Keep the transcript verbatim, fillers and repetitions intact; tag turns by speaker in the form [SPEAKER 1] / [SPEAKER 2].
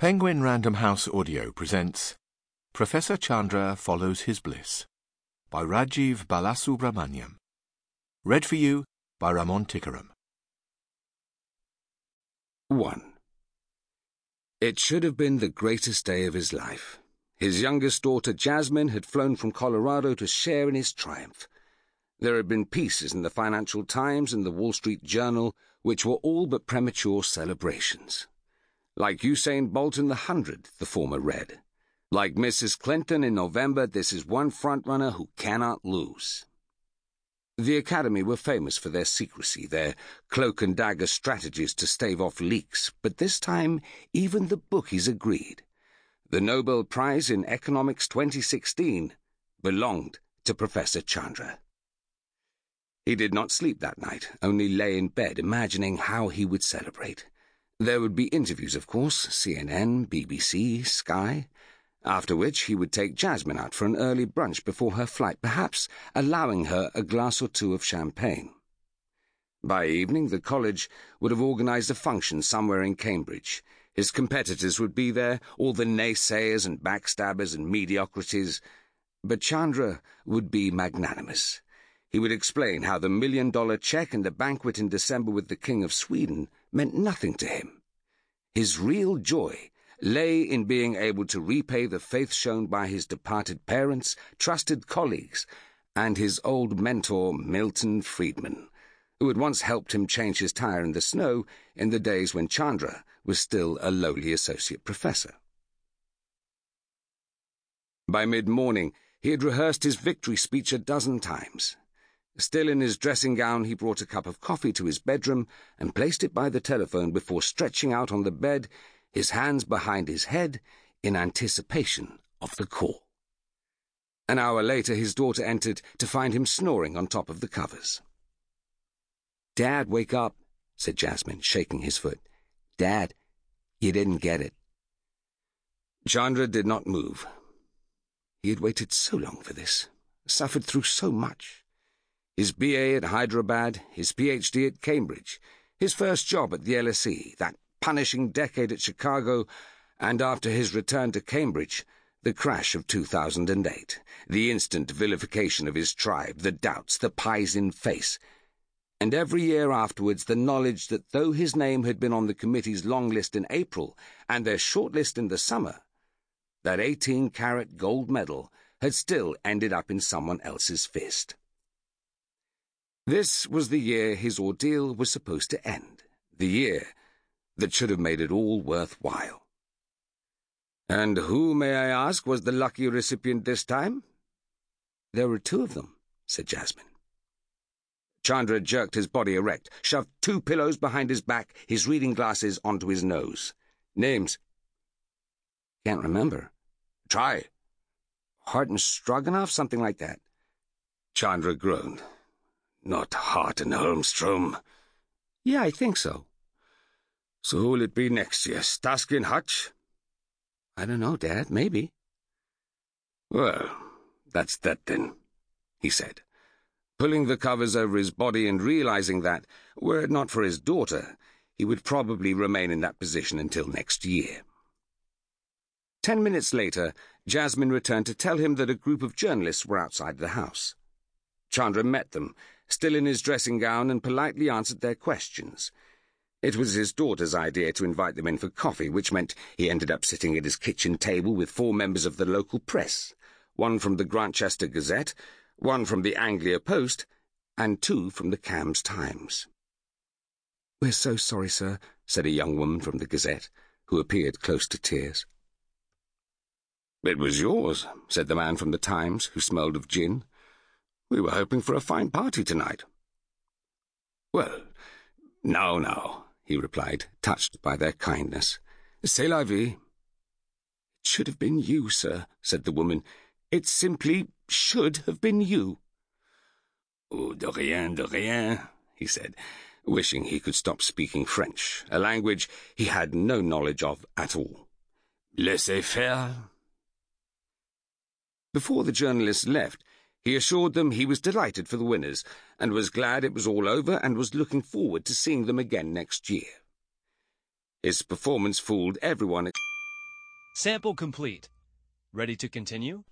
[SPEAKER 1] Penguin Random House Audio presents Professor Chandra Follows His Bliss by Rajiv Balasubramaniam. Read for you by Ramon Tikaram.
[SPEAKER 2] one. It should have been the greatest day of his life. His youngest daughter, Jasmine, had flown from Colorado to share in his triumph. There had been pieces in the Financial Times and the Wall Street Journal which were all but premature celebrations. Like Usain Bolt in the hundred, the former read. Like Missus Clinton in November, this is one frontrunner who cannot lose. The Academy were famous for their secrecy, their cloak-and-dagger strategies to stave off leaks, but this time even the bookies agreed. The Nobel Prize in Economics twenty sixteen belonged to Professor Chandra. He did not sleep that night, only lay in bed imagining how he would celebrate. There would be interviews, of course, C N N, B B C, Sky, after which he would take Jasmine out for an early brunch before her flight, perhaps allowing her a glass or two of champagne. By evening, the college would have organised a function somewhere in Cambridge. His competitors would be there, all the naysayers and backstabbers and mediocrities. But Chandra would be magnanimous. He would explain how the million-dollar cheque and the banquet in December with the King of Sweden meant nothing to him. His real joy lay in being able to repay the faith shown by his departed parents, trusted colleagues, and his old mentor, Milton Friedman, who had once helped him change his tire in the snow in the days when Chandra was still a lowly associate professor. By mid-morning, he had rehearsed his victory speech a dozen times. Still in his dressing gown, he brought a cup of coffee to his bedroom and placed it by the telephone before stretching out on the bed, his hands behind his head, in anticipation of the call. An hour later, his daughter entered to find him snoring on top of the covers. "Dad, wake up," said Jasmine, shaking his foot. "Dad, you didn't get it." Chandra did not move. He had waited so long for this, suffered through so much. His B A at Hyderabad, his P H D at Cambridge, his first job at the L S E, that punishing decade at Chicago, and after his return to Cambridge, the crash of two thousand eight, the instant vilification of his tribe, the doubts, the pies in face, and every year afterwards the knowledge that though his name had been on the committee's long list in April and their short list in the summer, that eighteen-carat gold medal had still ended up in someone else's fist. This was the year his ordeal was supposed to end, the year that should have made it all worthwhile. And who, may I ask, was the lucky recipient this time? "There were two of them," said Jasmine. Chandra jerked his body erect, shoved two pillows behind his back, his reading glasses onto his nose. "Names?" "Can't remember." "Try." "Hart and Stroganoff, something like that." Chandra groaned. "Not Hart and Holmstrom." "Yeah, I think so." "So who'll it be next year, Starsky and Hutch?" "I don't know, Dad. Maybe." "Well, that's that then," he said, pulling the covers over his body and realizing that, were it not for his daughter, he would probably remain in that position until next year. Ten minutes later, Jasmine returned to tell him that a group of journalists were outside the house. Chandra met them, still in his dressing gown, and politely answered their questions. It was his daughter's idea to invite them in for coffee, which meant he ended up sitting at his kitchen table with four members of the local press, one from the Grantchester Gazette, one from the Anglia Post, and two from the Cambs Times. "We're so sorry, sir," said a young woman from the Gazette, who appeared close to tears. "It was yours," said the man from the Times, who smelled of gin. "We were hoping for a fine party tonight." "Well, no, no," he replied, touched by their kindness. "C'est la vie." "It should have been you, sir," said the woman. "It simply should have been you." "Oh, de rien, de rien," he said, wishing he could stop speaking French, a language he had no knowledge of at all. "Laissez faire." Before the journalists left, he assured them he was delighted for the winners, and was glad it was all over, and was looking forward to seeing them again next year. His performance fooled everyone.
[SPEAKER 3] Sample complete. Ready to continue?